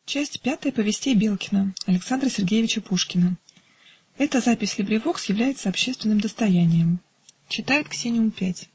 Часть пятая повестей Белкина Александра Сергеевича Пушкина. Эта запись LibriVox является общественным достоянием. Читает Ксениум 5.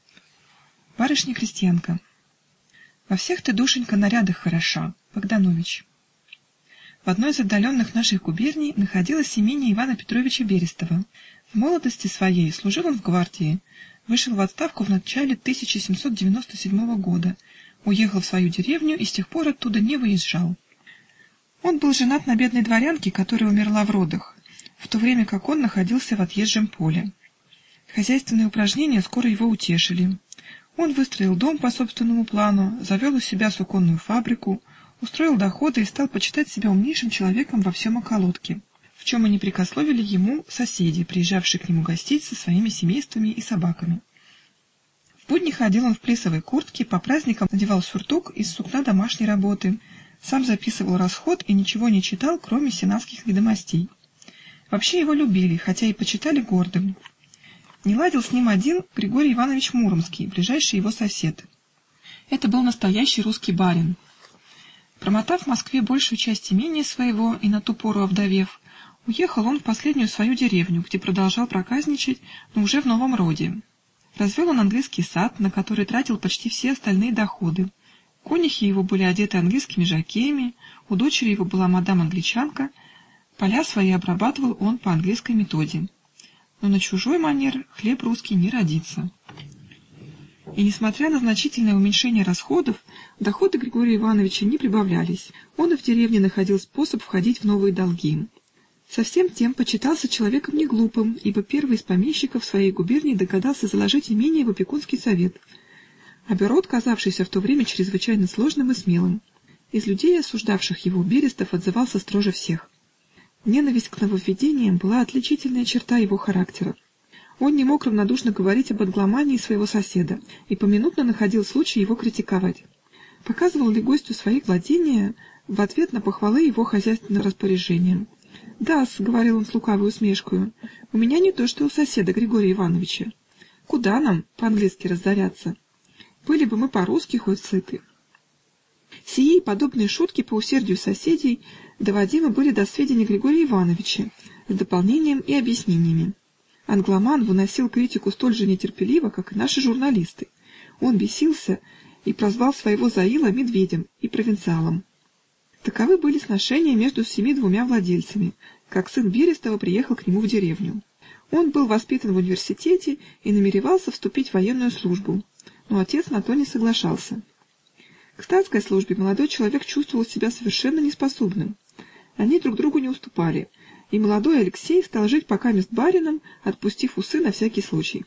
Барышня-крестьянка. Во всех ты, душенька, нарядах хороша. Богданович. В одной из отдаленных наших губерний находилось имение Ивана Петровича Берестова. В молодости своей служил он в гвардии, вышел в отставку в начале 1797 года, уехал в свою деревню и с тех пор оттуда не выезжал. Он был женат на бедной дворянке, которая умерла в родах, в то время как он находился в отъезжем поле. Хозяйственные упражнения скоро его утешили. Он выстроил дом по собственному плану, завел у себя суконную фабрику, устроил доходы и стал почитать себя умнейшим человеком во всем околотке, в чем и не прекословили ему соседи, приезжавшие к нему гостить со своими семействами и собаками. В будни ходил он в плисовой куртке, по праздникам надевал сюртук из сукна домашней работы, сам записывал расход и ничего не читал, кроме сенатских ведомостей. Вообще его любили, хотя и почитали гордым. Не ладил с ним один Григорий Иванович Муромский, ближайший его сосед. Это был настоящий русский барин. Промотав в Москве большую часть имения своего и на ту пору овдовев, уехал он в последнюю свою деревню, где продолжал проказничать, но уже в новом роде. Развел он английский сад, на который тратил почти все остальные доходы. Конюхи его были одеты английскими жокеями, у дочери его была мадам-англичанка, поля свои обрабатывал он по английской методе. Но на чужой манер хлеб русский не родится. И несмотря на значительное уменьшение расходов, доходы Григория Ивановича не прибавлялись. Он и в деревне находил способ входить в новые долги. Со всем тем почитался человеком неглупым, ибо первый из помещиков своей губернии догадался заложить имение в опекунский совет, оборот, казавшийся в то время чрезвычайно сложным и смелым. Из людей, осуждавших его, Берестов отзывался строже всех. Ненависть к нововведениям была отличительная черта его характера. Он не мог равнодушно говорить об англомании своего соседа и поминутно находил случай его критиковать. Показывал ли гостю свои владения в ответ на похвалы его хозяйственным распоряжениям. «Да-с», — говорил он с лукавой усмешкою, — «у меня не то, что у соседа Григория Ивановича. Куда нам по-английски разоряться? Были бы мы по-русски хоть сыты». Сии и подобные шутки по усердию соседей доводимы были до сведения Григория Ивановича с дополнением и объяснениями. Англоман выносил критику столь же нетерпеливо, как и наши журналисты. Он бесился и прозвал своего Заила медведем и провинциалом. Таковы были сношения между сими двумя владельцами, как сын Берестова приехал к нему в деревню. Он был воспитан в университете и намеревался вступить в военную службу, но отец на то не соглашался. К статской службе молодой человек чувствовал себя совершенно неспособным. Они друг другу не уступали, и молодой Алексей стал жить покамест барином, отпустив усы на всякий случай.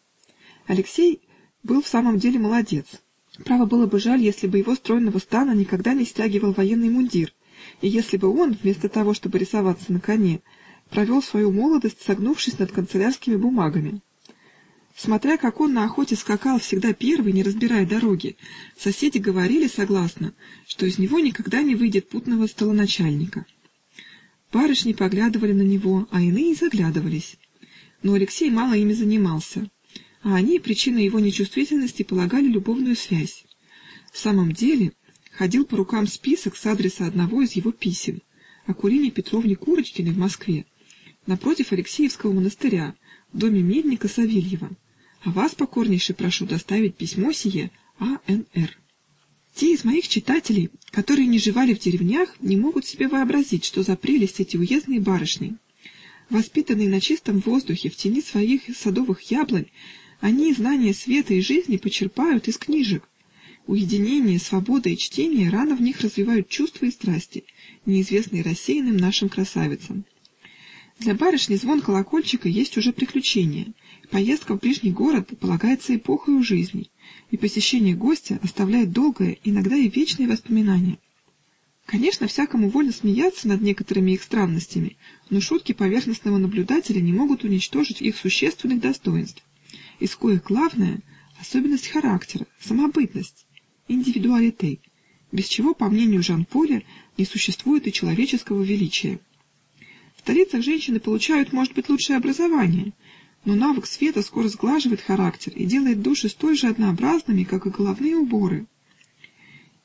Алексей был в самом деле молодец. Право, было бы жаль, если бы его стройного стана никогда не стягивал военный мундир, и если бы он, вместо того, чтобы рисоваться на коне, провел свою молодость, согнувшись над канцелярскими бумагами. Смотря как он на охоте скакал всегда первый, не разбирая дороги, соседи говорили согласно, что из него никогда не выйдет путного столоначальника. Барышни поглядывали на него, а иные заглядывались. Но Алексей мало ими занимался, а они причиной его нечувствительности полагали любовную связь. В самом деле ходил по рукам список с адреса одного из его писем, Акулине Петровне Курочкиной в Москве, напротив Алексеевского монастыря, в доме медника Савельева. А вас покорнейше прошу доставить письмо сие А.Н.Р. Те из моих читателей, которые не живали в деревнях, не могут себе вообразить, что за прелесть эти уездные барышни. Воспитанные на чистом воздухе, в тени своих садовых яблонь, они знания света и жизни почерпают из книжек. Уединение, свобода и чтение рано в них развивают чувства и страсти, неизвестные рассеянным нашим красавицам. Для барышни звон колокольчика есть уже приключение. Поездка в ближний город полагается эпохою жизни, и посещение гостя оставляет долгое, иногда и вечное воспоминание. Конечно, всякому вольно смеяться над некоторыми их странностями, но шутки поверхностного наблюдателя не могут уничтожить их существенных достоинств, из коих главное — особенность характера, самобытность, индивидуалите, без чего, по мнению Жан-Поля, не существует и человеческого величия. В столицах женщины получают, может быть, лучшее образование, но навык света скоро сглаживает характер и делает души столь же однообразными, как и головные уборы.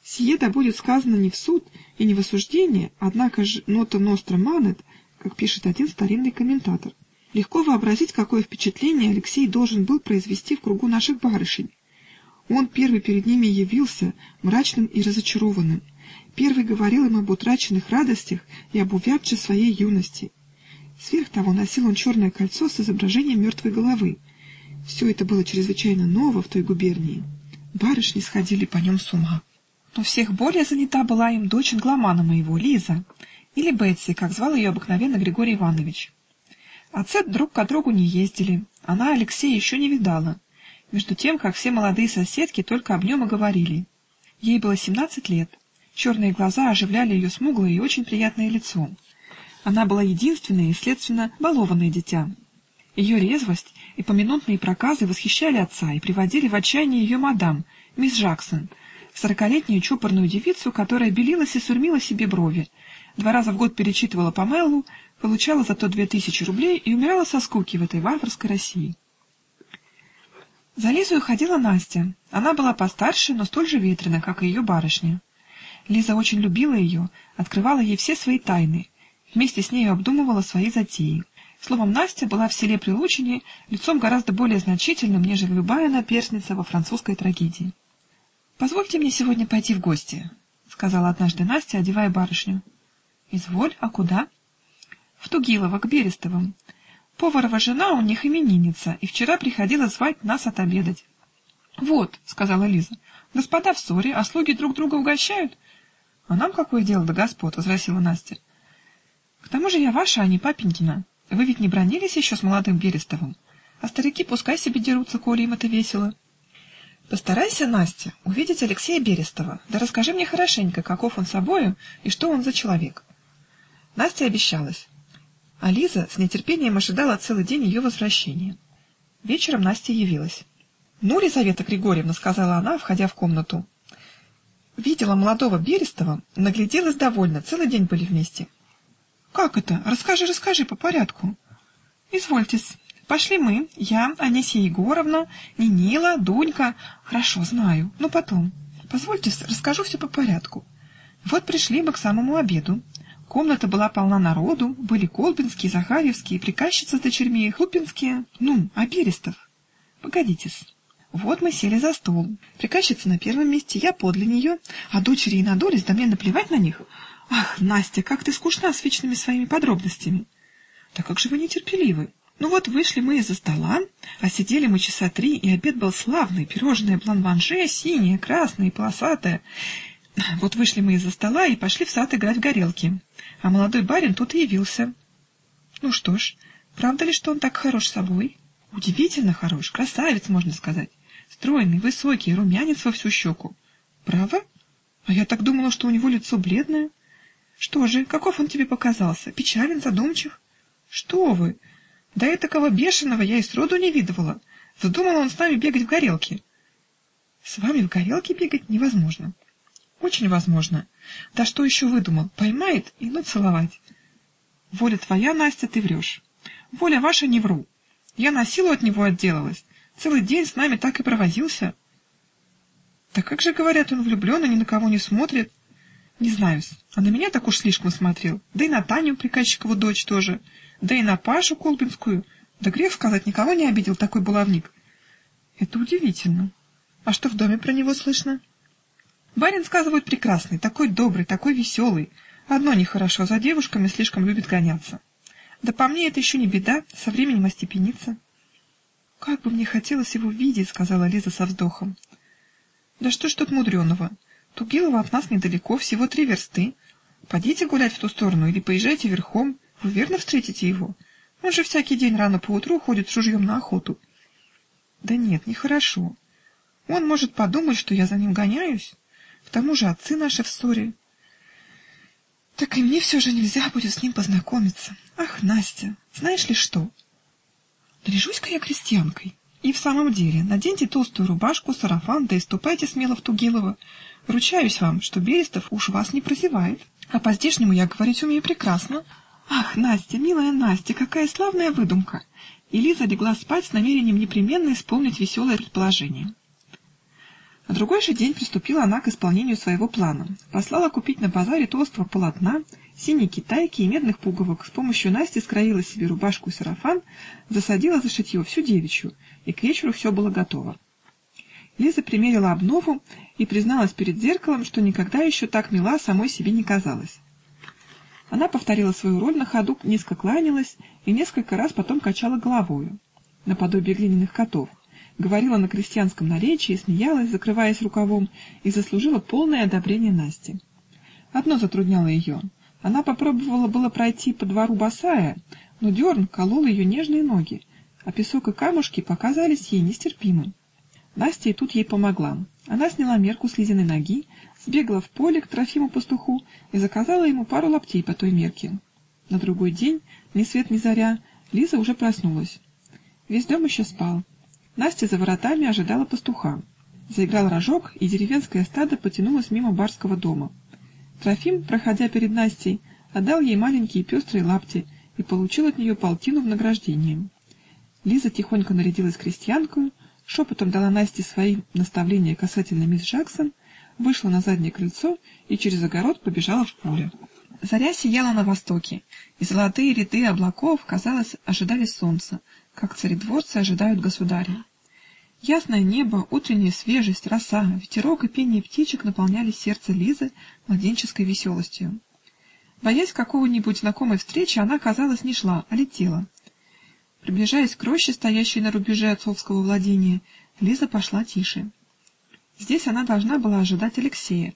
Сие да будет сказано не в суд и не в осуждение, однако ж нота ностра манет, как пишет один старинный комментатор. Легко вообразить, какое впечатление Алексей должен был произвести в кругу наших барышень. Он первый перед ними явился, мрачным и разочарованным, первый говорил им об утраченных радостях и об увядше своей юности. Сверх того носил он черное кольцо с изображением мертвой головы. Все это было чрезвычайно ново в той губернии. Барышни сходили по нем с ума. Но всех более занята была им дочь англомана моего, Лиза, или Бетси, как звал ее обыкновенно Григорий Иванович. Отцы друг к другу не ездили, она Алексея еще не видала, между тем, как все молодые соседки только об нем и говорили. Ей было 17 лет, черные глаза оживляли ее смуглое и очень приятное лицо. Она была единственное и, следственно, балованное дитя. Ее резвость и поминутные проказы восхищали отца и приводили в отчаяние ее мадам, мисс Жаксон, 40-летнюю чопорную девицу, которая белилась и сурьмила себе брови, 2 раза в год перечитывала Памелу, получала зато 2000 рублей и умирала со скуки в этой варварской России. За Лизою ходила Настя. Она была постарше, но столь же ветрена, как и ее барышня. Лиза очень любила ее, открывала ей все свои тайны, вместе с нею обдумывала свои затеи. Словом, Настя была в селе Прилучине лицом гораздо более значительным, нежели любая наперсница во французской трагедии. «Позвольте мне сегодня пойти в гости», — сказала однажды Настя, одевая барышню. «Изволь, а куда?» «В Тугилово, к Берестовым. Поварова жена у них именинница, и вчера приходила звать нас отобедать». «Вот», — сказала Лиза, — «господа в ссоре, а слуги друг друга угощают». «А нам какое дело до господ?» — возразила Настя. «К тому же я ваша, а не папенькина. Вы ведь не бранились еще с молодым Берестовым, а старики пускай себе дерутся, коли им это весело». «Постарайся, Настя, увидеть Алексея Берестова, да расскажи мне хорошенько, каков он собою и что он за человек». Настя обещалась, а Лиза с нетерпением ожидала целый день ее возвращения. Вечером Настя явилась. «Ну, Лизавета Григорьевна, — сказала она, входя в комнату, — видела молодого Берестова, нагляделась довольно, целый день были вместе». «Как это? Расскажи по порядку». «Извольтесь. Пошли мы, я, Анисья Егоровна, Нинила, Дунька. Хорошо, знаю. Но потом. Позвольте, расскажу все по порядку. Вот пришли мы к самому обеду. Комната была полна народу, были колбинские, захарьевские, приказчицы с дочерьми, хлупинские. Ну, а Берестов? Погодите-с. Вот мы сели за стол. Приказчица на первом месте, я подле нее, а дочери и надулись, да мне наплевать на них. Ах, Настя, как ты скучна с вечными своими подробностями. Да как же вы нетерпеливы. Ну вот вышли мы из-за стола, а сидели мы часа 3, и обед был славный, пирожное бланманже, синее, красное и полосатое. Вот вышли мы из-за стола и пошли в сад играть в горелки, а молодой барин тут и явился. Ну что ж, правда ли, что он так хорош собой? Удивительно хорош, красавец, можно сказать, стройный, высокий, румянец во всю щеку. Право? А я так думала, что у него лицо бледное. Что же, каков он тебе показался? Печален, задумчив? Что вы! Да этакого бешеного я и сроду не видывала. Задумал он с нами бегать в горелки. С вами в горелки бегать невозможно. Очень возможно. Да что еще выдумал? Поймает и ну целовать. Воля твоя, Настя, ты врешь. Воля ваша, не вру. Я на силу от него отделалась. Целый день с нами так и провозился. Да как же, говорят, он влюблен и ни на кого не смотрит. Не знаю-с, а на меня так уж слишком смотрел. Да и на Таню, приказчикову дочь, тоже. Да и на Пашу Колбинскую. Да грех сказать, никого не обидел такой баловник. Это удивительно. А что в доме про него слышно? Барин, сказывают, прекрасный, такой добрый, такой веселый. Одно нехорошо, за девушками слишком любит гоняться. Да по мне это еще не беда, со временем остепенится. Как бы мне хотелось его видеть, сказала Лиза со вздохом. Да что ж тут мудреного? Тугилово от нас недалеко, всего 3 версты. Подите гулять в ту сторону или поезжайте верхом, вы верно встретите его. Он же всякий день рано поутру ходит с ружьем на охоту. Да нет, нехорошо. Он может подумать, что я за ним гоняюсь. К тому же отцы наши в ссоре. Так и мне все же нельзя будет с ним познакомиться. Ах, Настя, знаешь ли что? Наряжусь-ка я крестьянкой. И в самом деле, наденьте толстую рубашку, сарафан, да и ступайте смело в Тугилово. Ручаюсь вам, что Берестов уж вас не прозевает. А по-здешнему я говорить умею прекрасно. Ах, Настя, милая Настя, какая славная выдумка! И Лиза легла спать с намерением непременно исполнить веселое предположение. На другой же день приступила она к исполнению своего плана: послала купить на базаре толстого полотна, синей китайки и медных пуговок, с помощью Насти скроила себе рубашку и сарафан, засадила за шитье всю девичью, и к вечеру все было готово. Лиза примерила обнову и призналась перед зеркалом, что никогда еще так мила самой себе не казалась. Она повторила свою роль на ходу, низко кланялась и несколько раз потом качала головою, наподобие глиняных котов, говорила на крестьянском наречии, смеялась, закрываясь рукавом, и заслужила полное одобрение Насти. Одно затрудняло ее: она попробовала было пройти по двору босая, но дерн колол ее нежные ноги, а песок и камушки показались ей нестерпимы. Настя и тут ей помогла. Она сняла мерку с Лизиной ноги, сбегала в поле к Трофиму пастуху и заказала ему пару лаптей по той мерке. На другой день, ни свет ни заря, Лиза уже проснулась. Весь дом еще спал. Настя за воротами ожидала пастуха. Заиграл рожок, и деревенское стадо потянулось мимо барского дома. Трофим, проходя перед Настей, отдал ей маленькие пестрые лапти и получил от нее полтину в награждение. Лиза тихонько нарядилась крестьянкою, шепотом дала Насте свои наставления касательно мисс Жаксон, вышла на заднее крыльцо и через огород побежала в поле. Заря сияла на востоке, и золотые ряды облаков, казалось, ожидали солнца, как царедворцы ожидают государя. Ясное небо, утренняя свежесть, роса, ветерок и пение птичек наполняли сердце Лизы младенческой веселостью. Боясь какого-нибудь знакомой встречи, она, казалось, не шла, а летела. Приближаясь к роще, стоящей на рубеже отцовского владения, Лиза пошла тише. Здесь она должна была ожидать Алексея.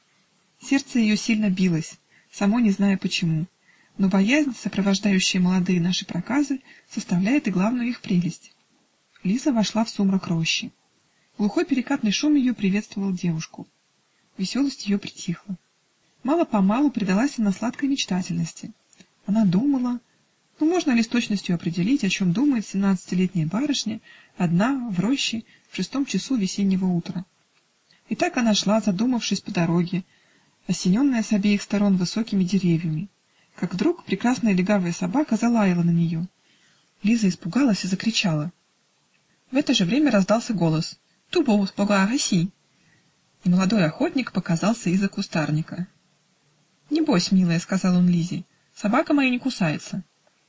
Сердце ее сильно билось, само не зная почему, но боязнь, сопровождающая молодые наши проказы, составляет и главную их прелесть. Лиза вошла в сумрак рощи. Глухой перекатный шум ее приветствовал девушку. Веселость ее притихла. Мало-помалу предалась она сладкой мечтательности. Она думала, можно ли с точностью определить, о чем думает 17-летняя барышня, одна, в роще, в 6 часу весеннего утра. И так она шла, задумавшись по дороге, осененная с обеих сторон высокими деревьями, как вдруг прекрасная легавая собака залаяла на нее. Лиза испугалась и закричала. В это же время раздался голос: «Тубо, спога, гаси!» И молодой охотник показался из-за кустарника. «Не бойся, милая», — сказал он Лизе, — «собака моя не кусается».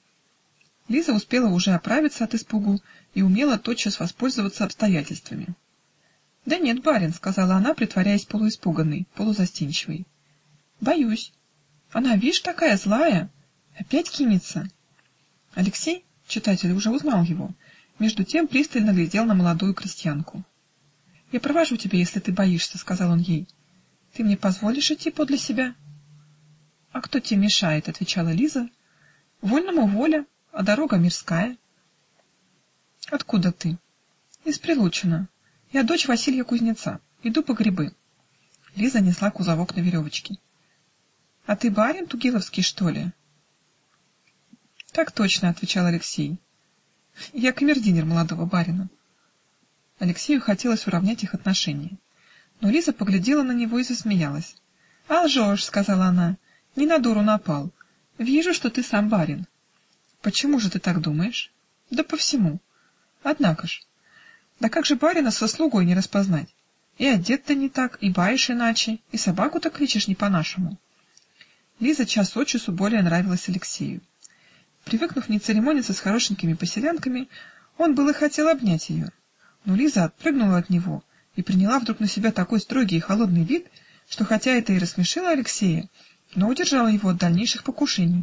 Лиза успела уже оправиться от испугу и умела тотчас воспользоваться обстоятельствами. «Да нет, барин», — сказала она, притворяясь полуиспуганной, полузастенчивой. «Боюсь. Она, вишь, такая злая. Опять кинется». Алексей, читатель, уже узнал его, между тем пристально глядел на молодую крестьянку. «Я провожу тебя, если ты боишься», — сказал он ей. «Ты мне позволишь идти подле себя?» «А кто тебе мешает?» — отвечала Лиза. «Вольному воля, а дорога мирская». «Откуда ты?» «Из Прилучина. Я дочь Василья кузнеца. Иду по грибы». Лиза несла кузовок на веревочке. «А ты барин Тугиловский, что ли?» «Так точно», — отвечал Алексей. «Я камердинер молодого барина». Алексею хотелось уравнять их отношения, но Лиза поглядела на него и засмеялась. «А лжешь», — сказала она, — «не на дуру напал. Вижу, что ты сам барин». «Почему же ты так думаешь?» «Да по всему. Однако ж. Да как же барина со слугой не распознать? И одет-то не так, и баишь иначе, и собаку-то кличешь не по-нашему». Лиза час от часу более нравилась Алексею. Привыкнув не церемониться с хорошенькими поселянками, он было хотел обнять ее, но Лиза отпрыгнула от него и приняла вдруг на себя такой строгий и холодный вид, что хотя это и рассмешило Алексея, но удержало его от дальнейших покушений.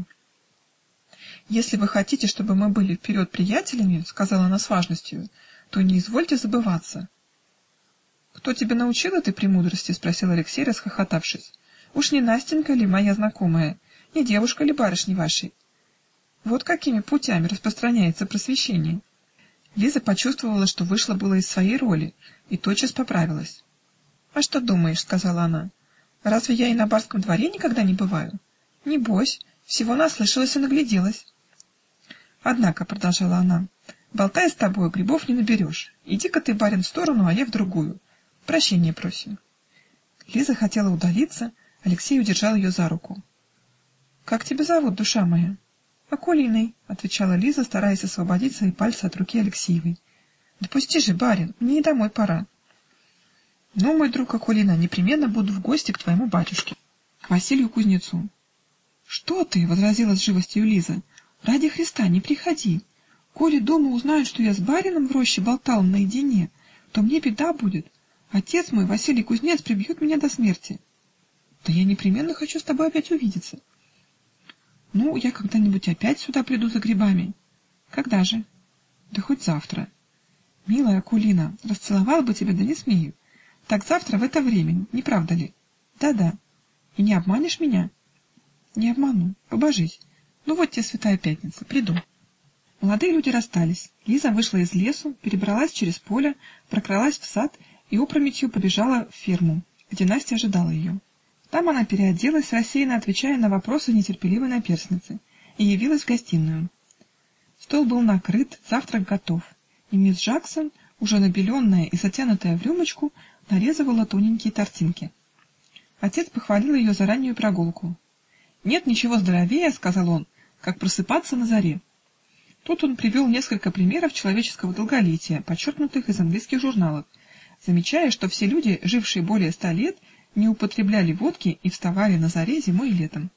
«Если вы хотите, чтобы мы были вперед приятелями, — сказала она с важностью, — то не извольте забываться». «Кто тебя научил этой премудрости?» — спросил Алексей, расхохотавшись. «Уж не Настенька ли, моя знакомая, не девушка ли барышни вашей? Вот какими путями распространяется просвещение». Лиза почувствовала, что вышла было из своей роли, и тотчас поправилась. «А что думаешь?» — сказала она. «Разве я и на барском дворе никогда не бываю? Небось, всего наслышалась и нагляделась». «Однако, — продолжала она, — болтая с тобой, грибов не наберешь. Иди-ка ты, барин, в сторону, а я в другую. Прощения просим». Лиза хотела удалиться, Алексей удержал ее за руку. «Как тебя зовут, душа моя?» «Акулиной», — отвечала Лиза, стараясь освободить свои пальцы от руки Алексеевой. «Да пусти же, барин, мне и домой пора». Ну, мой друг Акулина, непременно буду в гости к твоему батюшке, к Василию кузнецу. Что ты, -- возразила с живостью Лиза, -- ради Христа не приходи. Коли дома узнают, что я с барином в роще болтал наедине, то мне беда будет. Отец мой, Василий кузнец, прибьет меня до смерти. Да я непременно хочу с тобой опять увидеться. Ну, я когда-нибудь опять сюда приду за грибами. Когда же? Да хоть завтра. Милая Акулина, расцеловал бы тебя, да не смею. Так завтра в это время, не правда ли? Да-да. И не обманешь меня? Не обману, побожись. Ну вот тебе святая пятница, приду. Молодые люди расстались. Лиза вышла из лесу, перебралась через поле, прокралась в сад и опрометью побежала в ферму, где Настя ожидала ее. Там она переоделась, рассеянно отвечая на вопросы нетерпеливой наперсницы, и явилась в гостиную. Стол был накрыт, завтрак готов, и мисс Жаксон, уже набеленная и затянутая в рюмочку, нарезывала тоненькие тортинки. Отец похвалил ее за раннюю прогулку. «Нет ничего здоровее, — сказал он, — как просыпаться на заре». Тут он привел несколько примеров человеческого долголетия, подчеркнутых из английских журналов, замечая, что все люди, жившие более 100 лет, не употребляли водки и вставали на заре зимой и летом.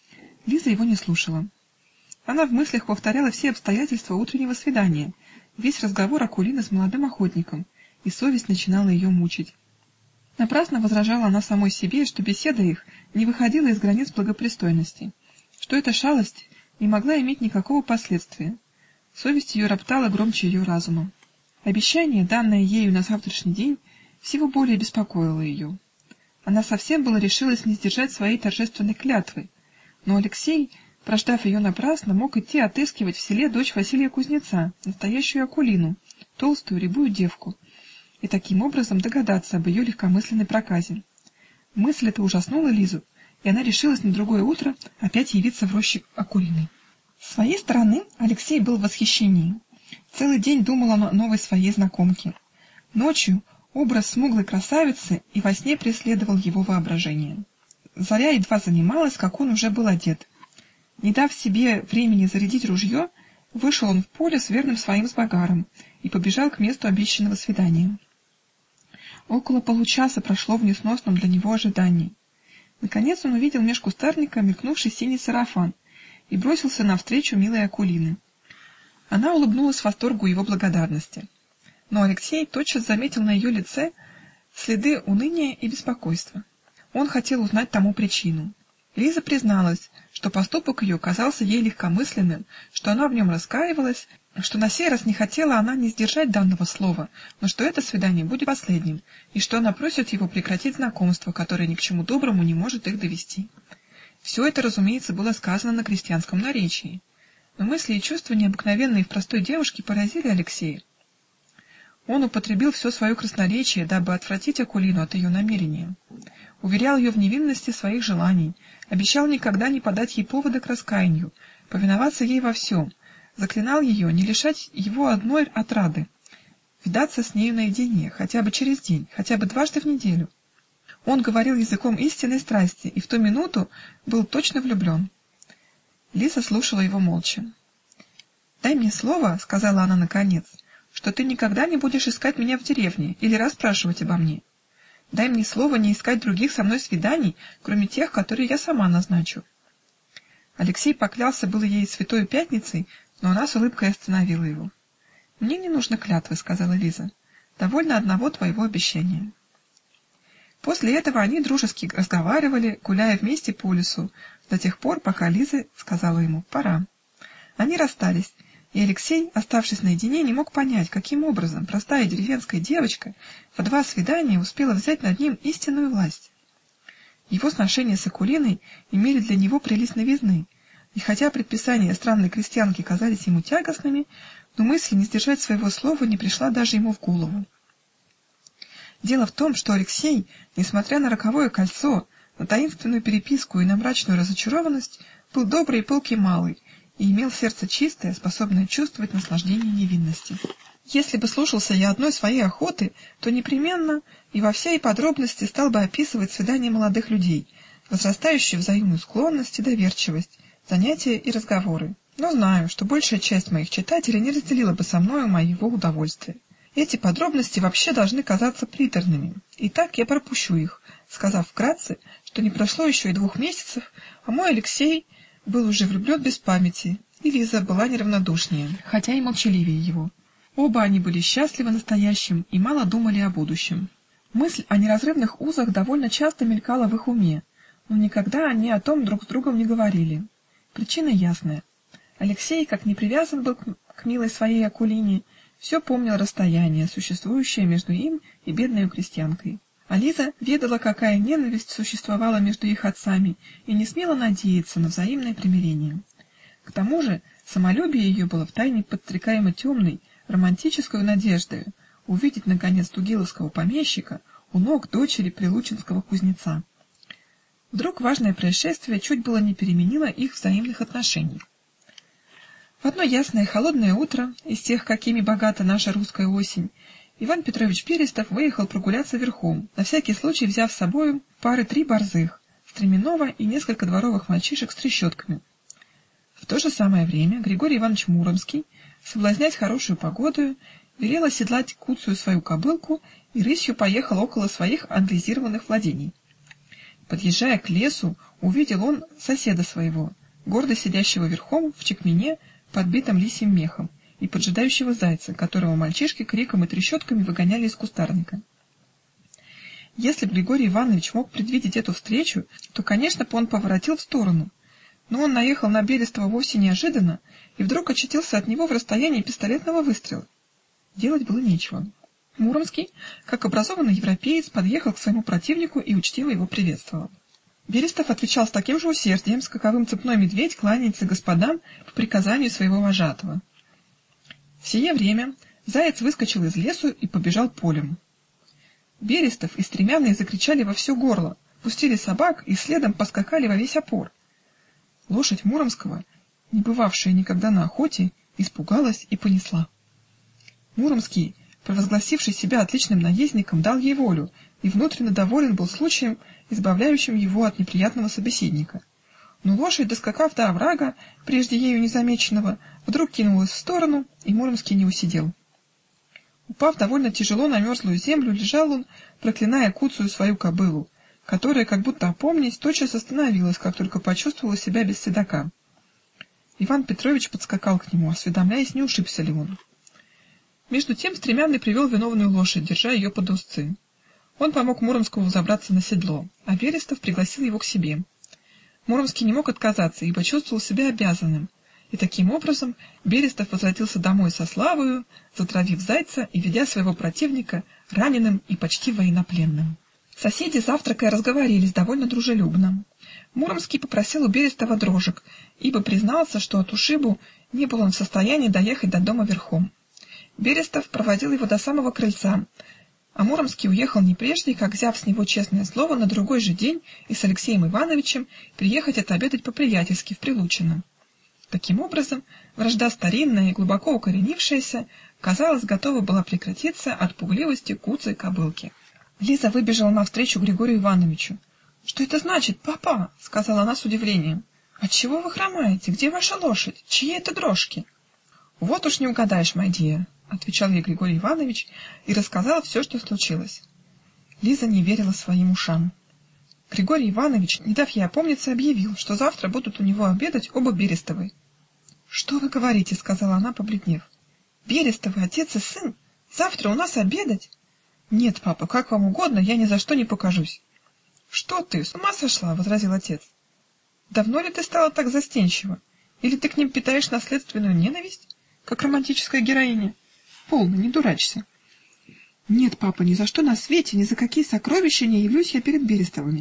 Лиза его не слушала. Она в мыслях повторяла все обстоятельства утреннего свидания, весь разговор Акулины с молодым охотником, и совесть начинала ее мучить. Напрасно возражала она самой себе, что беседа их не выходила из границ благопристойности, что эта шалость не могла иметь никакого последствия. Совесть ее роптала громче ее разума. Обещание, данное ею на завтрашний день, всего более беспокоило ее. Она совсем было решилась не сдержать своей торжественной клятвы, но Алексей, прождав ее напрасно, мог идти отыскивать в селе дочь Василия кузнеца, настоящую Акулину, толстую рябую девку, и таким образом догадаться об ее легкомысленной проказе. Мысль эта ужаснула Лизу, и она решилась на другое утро опять явиться в роще Акулиной. С своей стороны Алексей был в восхищении. Целый день думал о новой своей знакомке. Ночью образ смуглой красавицы и во сне преследовал его воображение. Заря едва занималась, как он уже был одет. Не дав себе времени зарядить ружье, вышел он в поле с верным своим Сбогаром и побежал к месту обещанного свидания. Около получаса прошло в несносном для него ожидании. Наконец он увидел меж кустарника мелькнувший синий сарафан и бросился навстречу милой Акулины. Она улыбнулась восторгу его благодарности, но Алексей тотчас заметил на ее лице следы уныния и беспокойства. Он хотел узнать тому причину. Лиза призналась, что поступок ее казался ей легкомысленным, что она в нем раскаивалась, что на сей раз не хотела она не сдержать данного слова, но что это свидание будет последним, и что она просит его прекратить знакомство, которое ни к чему доброму не может их довести. Все это, разумеется, было сказано на крестьянском наречии, но мысли и чувства, необыкновенные в простой девушке, поразили Алексея. Он употребил все свое красноречие, дабы отвратить Акулину от ее намерения. Уверял ее в невинности своих желаний, обещал никогда не подать ей повода к раскаянию, повиноваться ей во всем, заклинал ее не лишать его одной отрады, видаться с нею наедине, хотя бы через день, хотя бы дважды в неделю. Он говорил языком истинной страсти и в ту минуту был точно влюблен. Лиза слушала его молча. «Дай мне слово, — сказала она наконец, — что ты никогда не будешь искать меня в деревне или расспрашивать обо мне. Дай мне слово не искать других со мной свиданий, кроме тех, которые я сама назначу». Алексей поклялся было ей святою пятницей, но она с улыбкой остановила его. «Мне не нужно клятвы, — сказала Лиза, — довольно одного твоего обещания». После этого они дружески разговаривали, гуляя вместе по лесу, до тех пор, пока Лиза сказала ему «пора». Они расстались, и Алексей, оставшись наедине, не мог понять, каким образом простая деревенская девочка в 2 свидания успела взять над ним истинную власть. Его сношения с Акулиной имели для него прелесть новизны, и хотя предписания странной крестьянки казались ему тягостными, но мысль не сдержать своего слова не пришла даже ему в голову. Дело в том, что Алексей, несмотря на роковое кольцо, на таинственную переписку и на мрачную разочарованность, был добрый и пылкий малый и имел сердце чистое, способное чувствовать наслаждение невинности. Если бы слушался я одной своей охоты, то непременно и во всей подробности стал бы описывать свидания молодых людей, возрастающие взаимную склонность и доверчивость, занятия и разговоры. Но знаю, что большая часть моих читателей не разделила бы со мною моего удовольствия. Эти подробности вообще должны казаться приторными. Итак, я пропущу их, сказав вкратце, что не прошло еще и 2 месяцев, а мой Алексей был уже влюблен без памяти, и Лиза была неравнодушнее, хотя и молчаливее его. Оба они были счастливы настоящим и мало думали о будущем. Мысль о неразрывных узах довольно часто мелькала в их уме, но никогда они о том друг с другом не говорили. Причина ясная. Алексей, как не привязан был к милой своей Акулине, все помнил расстояние, существующее между им и бедной крестьянкой. А Лиза ведала, какая ненависть существовала между их отцами, и не смела надеяться на взаимное примирение. К тому же самолюбие ее было втайне подстрекаемо темной, романтической надеждой увидеть, наконец, тугиловского помещика у ног дочери прилучинского кузнеца. Вдруг важное происшествие чуть было не переменило их взаимных отношений. В одно ясное холодное утро, из тех, какими богата наша русская осень, Иван Петрович Берестов выехал прогуляться верхом, на всякий случай взяв с собою 3 борзых, стременного и несколько дворовых мальчишек с трещотками. В то же самое время Григорий Иванович Муромский, соблазняясь хорошую погодою, велел оседлать куцую свою кобылку и рысью поехал около своих англизированных владений. Подъезжая к лесу, увидел он соседа своего, гордо сидящего верхом в чекмене, подбитом лисьим мехом, и поджидающего зайца, которого мальчишки криком и трещотками выгоняли из кустарника. Если б Григорий Иванович мог предвидеть эту встречу, то, конечно, он поворотил в сторону, но он наехал на Берестова вовсе неожиданно и вдруг очутился от него в расстоянии пистолетного выстрела. Делать было нечего. Муромский, как образованный европеец, подъехал к своему противнику и учтиво его приветствовал. Берестов отвечал с таким же усердием, с каковым цепной медведь кланяется господам по приказанию своего вожатого. В сие время заяц выскочил из лесу и побежал полем. Берестов и стремянные закричали во все горло, пустили собак и следом поскакали во весь опор. Лошадь Муромского, не бывавшая никогда на охоте, испугалась и понесла. Муромский, провозгласивший себя отличным наездником, дал ей волю и внутренне доволен был случаем, избавляющим его от неприятного собеседника. Но лошадь, доскакав до оврага, прежде ею незамеченного, вдруг кинулась в сторону, и Муромский не усидел. Упав довольно тяжело на мерзлую землю, лежал он, проклиная куцую свою кобылу, которая, как будто опомнясь, тотчас остановилась, как только почувствовала себя без седока. Иван Петрович подскакал к нему, осведомляясь, не ушибся ли он. Между тем стремянный привел виновную лошадь, держа ее под узцы. Он помог Муромскому взобраться на седло, а Берестов пригласил его к себе. Муромский не мог отказаться, ибо чувствовал себя обязанным, и таким образом Берестов возвратился домой со славою, затравив зайца и ведя своего противника раненым и почти военнопленным. Соседи, завтракая, разговорились довольно дружелюбно. Муромский попросил у Берестова дрожек, ибо признался, что от ушибу не был он в состоянии доехать до дома верхом. Берестов проводил его до самого крыльца, а Муромский уехал не прежде, как, взяв с него честное слово, на другой же день и с Алексеем Ивановичем приехать отобедать по-приятельски в Прилучино. Таким образом, вражда старинная и глубоко укоренившаяся, казалось, готова была прекратиться от пугливости куцой кобылки. Лиза выбежала навстречу Григорию Ивановичу. «Что это значит, папа?» — сказала она с удивлением. «Отчего вы хромаете? Где ваша лошадь? Чьи это дрожки?» «Вот уж не угадаешь, мой дия», — отвечал ей Григорий Иванович и рассказал все, что случилось. Лиза не верила своим ушам. Григорий Иванович, не дав ей опомниться, объявил, что завтра будут у него обедать оба Берестовы. «Что вы говорите?» — сказала она, побледнев. «Берестовы, отец и сын? Завтра у нас обедать?» «Нет, папа, как вам угодно, я ни за что не покажусь». «Что ты, с ума сошла?» — возразил отец. «Давно ли ты стала так застенчива? Или ты к ним питаешь наследственную ненависть, как романтическая героиня? Полно, не дурачься». «Нет, папа, ни за что на свете, ни за какие сокровища не явлюсь я перед Берестовыми».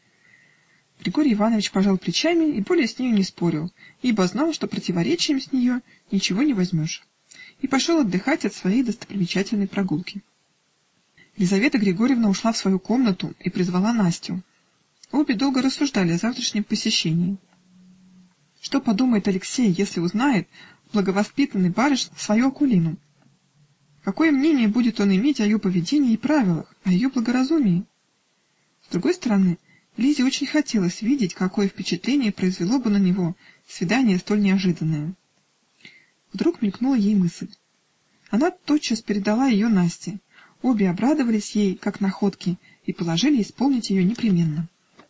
Григорий Иванович пожал плечами и более с нею не спорил, ибо знал, что противоречием с нее ничего не возьмешь, и пошел отдыхать от своей достопримечательной прогулки. Лизавета Григорьевна ушла в свою комнату и призвала Настю. Обе долго рассуждали о завтрашнем посещении. Что подумает Алексей, если узнает благовоспитанный барыш свою Акулину? Какое мнение будет он иметь о ее поведении и правилах, о ее благоразумии? С другой стороны, Лизе очень хотелось видеть, какое впечатление произвело бы на него свидание столь неожиданное. Вдруг мелькнула ей мысль. Она тотчас передала ее Насте. Обе обрадовались ей, как находке, и положили исполнить ее непременно.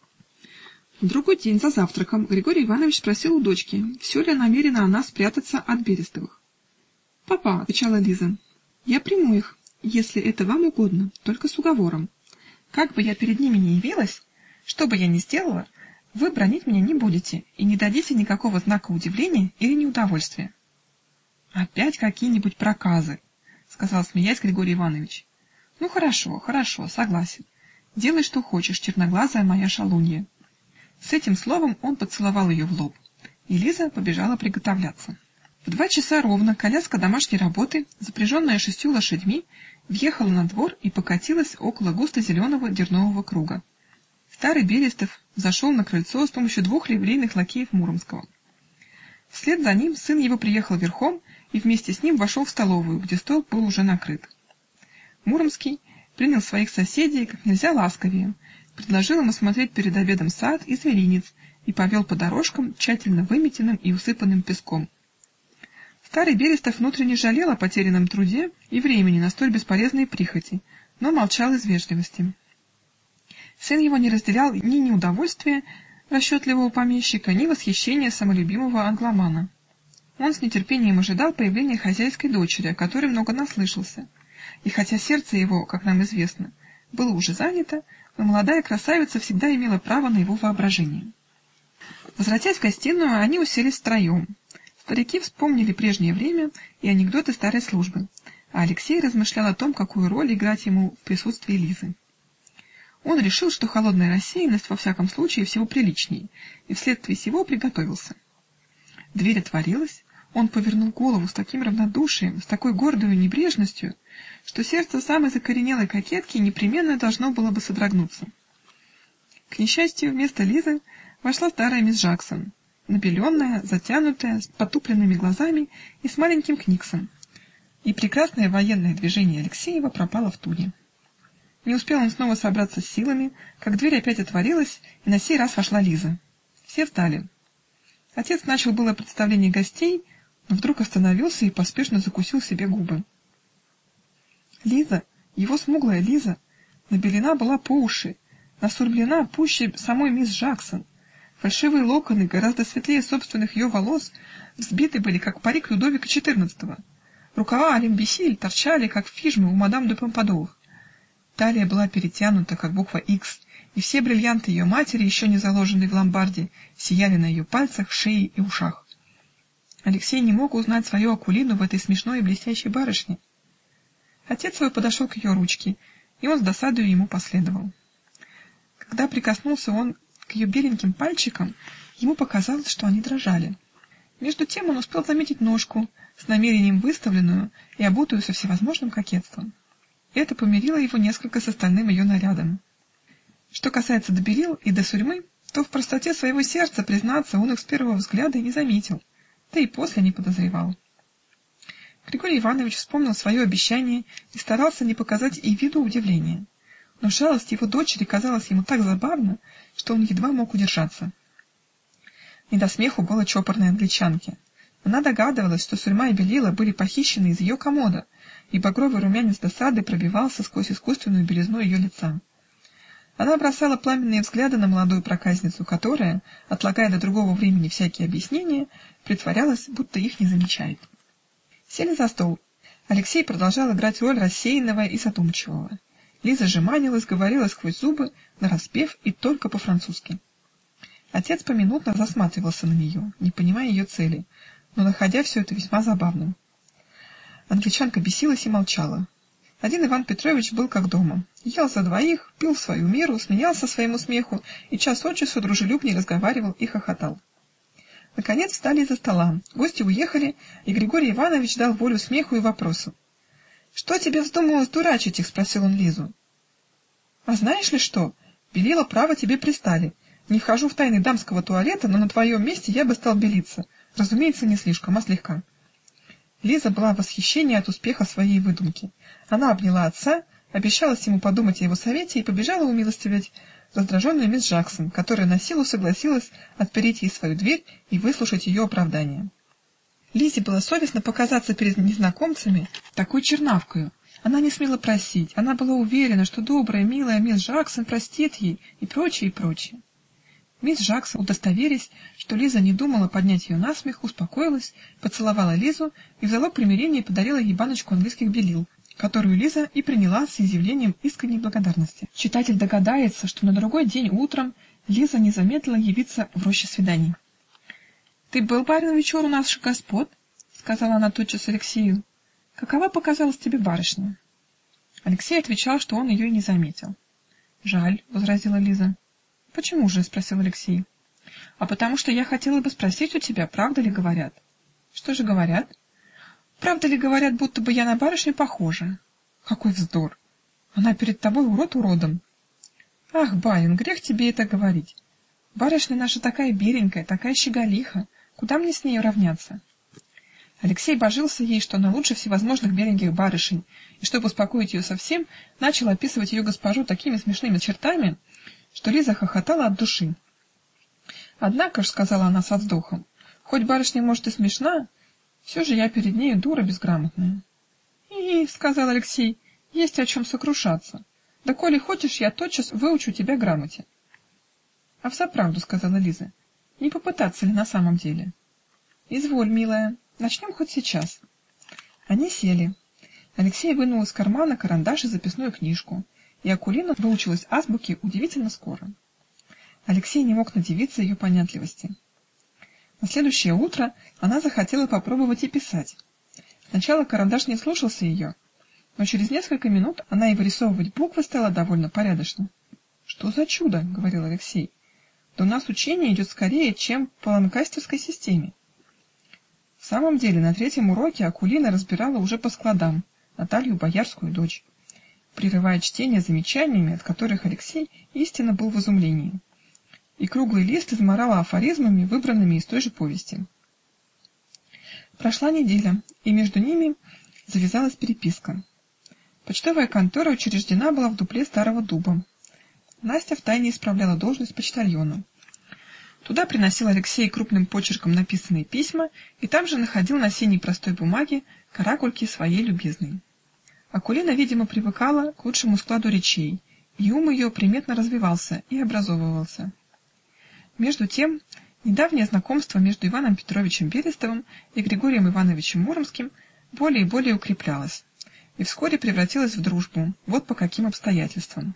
На другой день за завтраком Григорий Иванович спросил у дочки, все ли намерена она спрятаться от Берестовых. «Папа», — отвечала Лиза, — «я приму их, если это вам угодно, только с уговором. Как бы я перед ними ни явилась, что бы я ни сделала, вы бранить меня не будете и не дадите никакого знака удивления или неудовольствия». «Опять какие-нибудь проказы», — сказал, смеясь, Григорий Иванович. «Ну, хорошо, хорошо, согласен. Делай, что хочешь, черноглазая моя шалунья». С этим словом он поцеловал ее в лоб, и Лиза побежала приготовляться. В 2 часа ровно коляска домашней работы, запряженная 6 лошадьми, въехала на двор и покатилась около густо-зеленого дернового круга. Старый Берестов взошел на крыльцо с помощью 2 ливрейных лакеев Муромского. Вслед за ним сын его приехал верхом и вместе с ним вошел в столовую, где стол был уже накрыт. Муромский принял своих соседей как нельзя ласковее, предложил им осмотреть перед обедом сад и зверинец и повел по дорожкам, тщательно выметенным и усыпанным песком. Старый Берестов внутренне жалел о потерянном труде и времени на столь бесполезные прихоти, но молчал из вежливости. Сын его не разделял ни неудовольствия расчетливого помещика, ни восхищения самолюбимого англомана. Он с нетерпением ожидал появления хозяйской дочери, о которой много наслышался, и хотя сердце его, как нам известно, было уже занято, но молодая красавица всегда имела право на его воображение. Возвратясь в гостиную, они уселись втроем. Старики вспомнили прежнее время и анекдоты старой службы, а Алексей размышлял о том, какую роль играть ему в присутствии Лизы. Он решил, что холодная рассеянность во всяком случае всего приличнее, и вследствие сего приготовился. Дверь отворилась, он повернул голову с таким равнодушием, с такой гордою небрежностью, что сердце самой закоренелой кокетки непременно должно было бы содрогнуться. К несчастью, вместо Лизы вошла старая мисс Жаксон, набеленная, затянутая, с потупленными глазами и с маленьким книгсом, и прекрасное военное движение Алексеева пропало в туне. Не успел он снова собраться с силами, как дверь опять отворилась, и на сей раз вошла Лиза. Все встали. Отец начал было представление гостей, но вдруг остановился и поспешно закусил себе губы. Лиза, его смуглая Лиза, набелена была по уши, насурьмлена пуще самой мисс Жаксон. Фальшивые локоны, гораздо светлее собственных ее волос, взбиты были, как парик Людовика XIV. Рукава алимбисиль торчали, как фижмы у мадам де Помпадур. Талия была перетянута, как буква X, и все бриллианты ее матери, еще не заложенные в ломбарде, сияли на ее пальцах, шее и ушах. Алексей не мог узнать свою Акулину в этой смешной и блестящей барышне. Отец свой подошел к ее ручке, и он с досадою ему последовал. Когда прикоснулся он к ее беленьким пальчикам, ему показалось, что они дрожали. Между тем он успел заметить ножку, с намерением выставленную и обутую со всевозможным кокетством. Это помирило его несколько с остальным ее нарядом. Что касается до белил и до сурьмы, то в простоте своего сердца, признаться, он их с первого взгляда и не заметил, да и после не подозревал. Григорий Иванович вспомнил свое обещание и старался не показать и виду удивления, но жалость его дочери казалась ему так забавна, что он едва мог удержаться. Не до смеху было чопорной англичанке. Она догадывалась, что сурьма и белила были похищены из ее комода, и багровый румянец досады пробивался сквозь искусственную белизну ее лица. Она бросала пламенные взгляды на молодую проказницу, которая, отлагая до другого времени всякие объяснения, притворялась, будто их не замечает. Сели за стол. Алексей продолжал играть роль рассеянного и задумчивого. Лиза жеманилась, говорила сквозь зубы, нараспев и только по-французски. Отец поминутно засматривался на нее, не понимая ее цели, но находя все это весьма забавным. Англичанка бесилась и молчала. Один Иван Петрович был как дома. Ел за двоих, пил в свою меру, смеялся своему смеху и час от часу дружелюбнее разговаривал и хохотал. Наконец встали из-за стола, гости уехали, и Григорий Иванович дал волю смеху и вопросу. «Что тебе вздумалось дурачить их?» — спросил он Лизу. «А знаешь ли что? Белила, право, тебе пристали. Не вхожу в тайны дамского туалета, но на твоем месте я бы стал белиться. Разумеется, не слишком, а слегка». Лиза была в восхищении от успеха своей выдумки. Она обняла отца, обещалась ему подумать о его совете и побежала умилостивлять раздраженную мисс Жаксон, которая насилу согласилась отпереть ей свою дверь и выслушать ее оправдание. Лизе было совестно показаться перед незнакомцами такой чернавкою. Она не смела просить, она была уверена, что добрая, милая мисс Жаксон простит ей и прочее, и прочее. Мисс Жаксон, удостоверясь, что Лиза не думала поднять ее на смех, успокоилась, поцеловала Лизу и в залог примирения подарила ей баночку английских белил, которую Лиза и приняла с изъявлением искренней благодарности. Читатель догадается, что на другой день утром Лиза не замедлила явиться в роще свиданий. «Ты был, барин, вечер у наших господ?» — сказала она тотчас Алексею. «Какова показалась тебе барышня?» Алексей отвечал, что он ее и не заметил. «Жаль», — возразила Лиза. «Почему же?» — спросил Алексей. «А потому что я хотела бы спросить у тебя, правда ли говорят». «Что же говорят?» «Правда ли говорят, будто бы я на барышню похожа?» «Какой вздор! Она перед тобой урод уродом». «Ах, барин, грех тебе это говорить. Барышня наша такая беленькая, такая щеголиха. Куда мне с нею равняться?» Алексей божился ей, что она лучше всевозможных беленьких барышень, и, чтобы успокоить ее совсем, начал описывать ее госпожу такими смешными чертами, что Лиза хохотала от души. «Однако ж, — сказала она со вздохом, — хоть барышня, может, и смешна, все же я перед нею дура безграмотная». — сказал Алексей, — есть о чем сокрушаться. Да коли хочешь, я тотчас выучу тебя грамоте. — А взаправду, — сказала Лиза, — не попытаться ли на самом деле? — Изволь, милая, начнем хоть сейчас. Они сели. Алексей вынул из кармана карандаш и записную книжку, и Акулина выучилась азбуке удивительно скоро. Алексей не мог надивиться ее понятливости. На следующее утро она захотела попробовать и писать. Сначала карандаш не слушался ее, но через несколько минут она и вырисовывать буквы стала довольно порядочно. «Что за чудо!» — говорил Алексей. «Да у нас учение идет скорее, чем по ланкастерской системе». В самом деле, на третьем уроке Акулина разбирала уже по складам Наталью Боярскую дочь, прерывая чтение замечаниями, от которых Алексей истинно был в изумлении, и круглый лист измарала афоризмами, выбранными из той же повести. Прошла неделя, и между ними завязалась переписка. Почтовая контора учреждена была в дупле старого дуба. Настя втайне исправляла должность почтальона. Туда приносил Алексей крупным почерком написанные письма, и там же находил на синей простой бумаге каракульки своей любезной. Акулина, видимо, привыкала к лучшему складу речей, и ум ее приметно развивался и образовывался. Между тем, недавнее знакомство между Иваном Петровичем Берестовым и Григорием Ивановичем Муромским более и более укреплялось, и вскоре превратилось в дружбу, вот по каким обстоятельствам.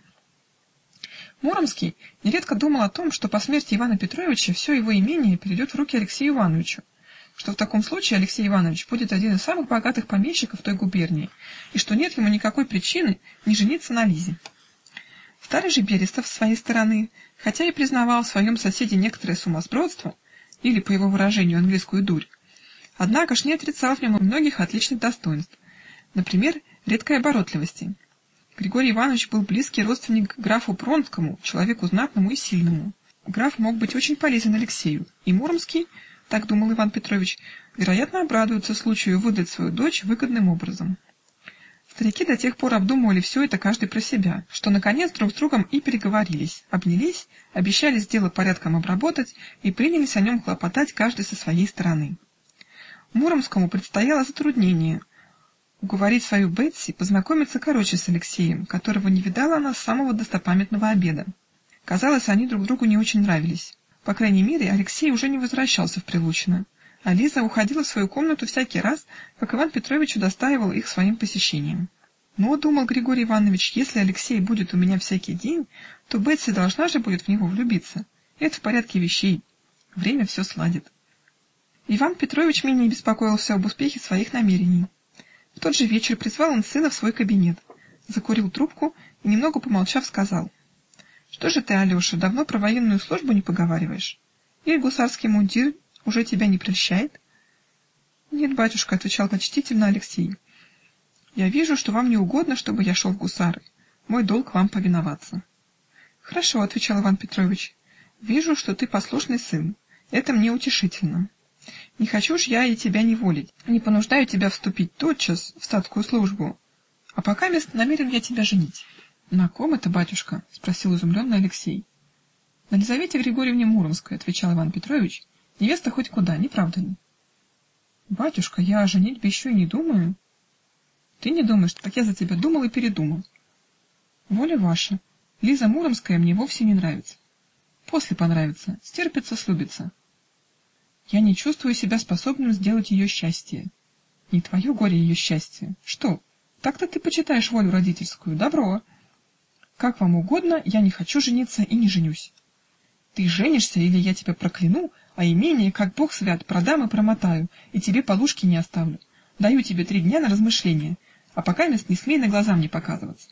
Муромский нередко думал о том, что по смерти Ивана Петровича все его имение перейдет в руки Алексею Ивановичу, что в таком случае Алексей Иванович будет один из самых богатых помещиков той губернии, и что нет ему никакой причины не жениться на Лизе. Старый же Берестов, с своей стороны, хотя и признавал в своем соседе некоторое сумасбродство, или, по его выражению, английскую дурь, однако ж не отрицал в нем и многих отличных достоинств, например, редкой оборотливости. Григорий Иванович был близкий родственник графу Пронскому, человеку знатному и сильному. Граф мог быть очень полезен Алексею, и Муромский, так думал Иван Петрович, вероятно, обрадуется случаю выдать свою дочь выгодным образом. Старики до тех пор обдумывали все это каждый про себя, что наконец друг с другом и переговорились, обнялись, обещались дело порядком обработать и принялись о нем хлопотать каждый со своей стороны. Муромскому предстояло затруднение уговорить свою Бетси познакомиться короче с Алексеем, которого не видала она с самого достопамятного обеда. Казалось, они друг другу не очень нравились. По крайней мере, Алексей уже не возвращался в Прилучино, а Лиза уходила в свою комнату всякий раз, как Иван Петрович удостаивал их своим посещением. Но, думал Григорий Иванович, если Алексей будет у меня всякий день, то Бетси должна же будет в него влюбиться. Это в порядке вещей. Время все сладит. Иван Петрович менее беспокоился об успехе своих намерений. В тот же вечер призвал он сына в свой кабинет, закурил трубку и, немного помолчав, сказал: «Что же ты, Алеша, давно про военную службу не поговариваешь? Или гусарский мундир уже тебя не прельщает?» «Нет, батюшка», — отвечал почтительно Алексей. «Я вижу, что вам не угодно, чтобы я шел в гусары. Мой долг вам повиноваться». «Хорошо», — отвечал Иван Петрович. «Вижу, что ты послушный сын. Это мне утешительно. Не хочу ж я и тебя неволить, не понуждаю тебя вступить тотчас в статскую службу, а пока мест намерен я тебя женить». «На ком это, батюшка?» — спросил изумленный Алексей. «На Лизавете Григорьевне Муромской», — отвечал Иван Петрович. «Невеста хоть куда, не правда ли?» Батюшка, я о женитьбе еще и не думаю. Ты не думаешь, так я за тебя думал и передумал. Воля ваша. Лиза Муромская мне вовсе не нравится. После понравится, стерпится, слюбится. Я не чувствую себя способным сделать ее счастье. Не твое горе ее счастье. Что, так-то ты почитаешь волю родительскую? Добро. Как вам угодно, я не хочу жениться и не женюсь. Ты женишься, или я тебя прокляну, а имение, как бог свят, продам и промотаю, и тебе полушки не оставлю. Даю тебе 3 дня на размышление, а покамест не смей на глаза мне показываться.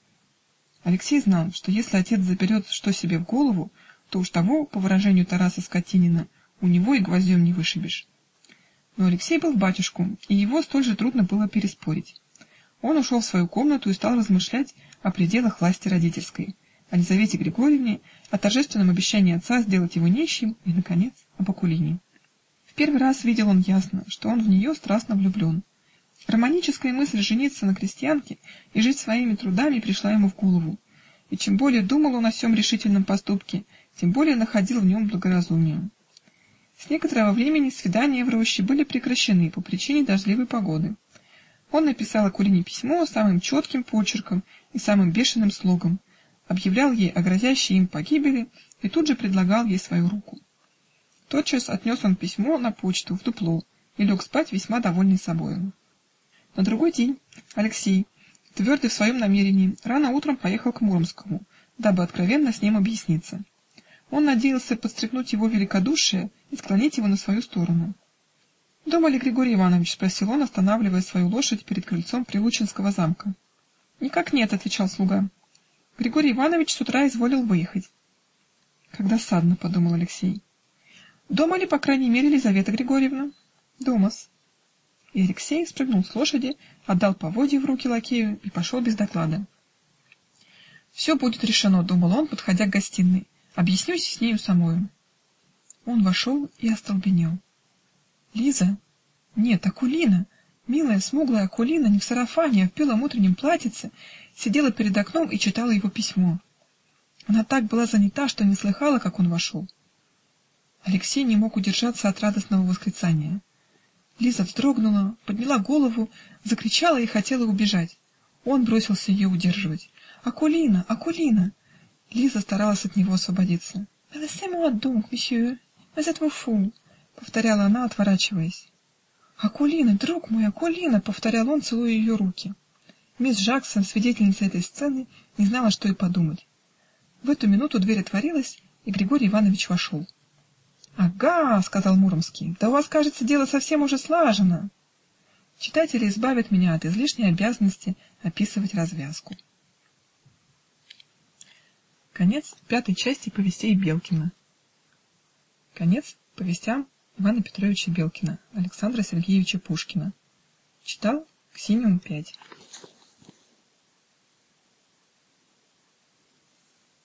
Алексей знал, что если отец заберет что себе в голову, то уж того, по выражению Тараса Скотинина, у него и гвоздем не вышибешь. Но Алексей был в батюшку, и его столь же трудно было переспорить. Он ушел в свою комнату и стал размышлять о пределах власти родительской, о Лизавете Григорьевне, о торжественном обещании отца сделать его нищим и, наконец, об Акулине. В первый раз видел он ясно, что он в нее страстно влюблен. Романическая мысль жениться на крестьянке и жить своими трудами пришла ему в голову, и чем более думал он о сем решительном поступке, тем более находил в нем благоразумие. С некоторого времени свидания в роще были прекращены по причине дождливой погоды. Он написал Акулине письмо самым четким почерком и самым бешеным слогом, объявлял ей о грозящей им погибели и тут же предлагал ей свою руку. Тотчас отнес он письмо на почту в дупло и лег спать весьма довольный собою. На другой день Алексей, твердый в своем намерении, рано утром поехал к Муромскому, дабы откровенно с ним объясниться. Он надеялся подстрекнуть его великодушие и склонить его на свою сторону. «Дома ли Григорий Иванович?» -- спросил он, останавливая свою лошадь перед крыльцом Прилучинского замка. «Никак нет», -- отвечал слуга. «Григорий Иванович с утра изволил выехать». «Как досадно», -- подумал Алексей. «Дома ли, по крайней мере, Лизавета Григорьевна?» «Дома-с». И Алексей спрыгнул с лошади, отдал поводья в руки лакею и пошел без доклада. «Все будет решено», -- думал он, подходя к гостиной. «Объяснюсь с нею самою». Он вошел и остолбенел. Лиза? Нет, Акулина, милая смуглая Акулина, не в сарафане, а в белом утреннем платьице, сидела перед окном и читала его письмо. Она так была занята, что не слыхала, как он вошел. Алексей не мог удержаться от радостного восклицания. Лиза вздрогнула, подняла голову, закричала и хотела убежать. Он бросился ее удерживать. «Акулина! Акулина!» Лиза старалась от него освободиться. «Laissez-moi donc, monsieur, vous êtes fou!» — повторяла она, отворачиваясь. «Акулина, друг мой, Акулина!» — повторял он, целуя ее руки. Мисс Жаксон, свидетельница этой сцены, не знала, что и подумать. В эту минуту дверь отворилась, и Григорий Иванович вошел. «Ага!» — сказал Муромский. «Да у вас, кажется, дело совсем уже слажено!» Читатели избавят меня от излишней обязанности описывать развязку. Конец 5 части повестей Белкина. Конец повестям Ивана Петровича Белкина, Александра Сергеевича Пушкина. Читал Ксениум 5.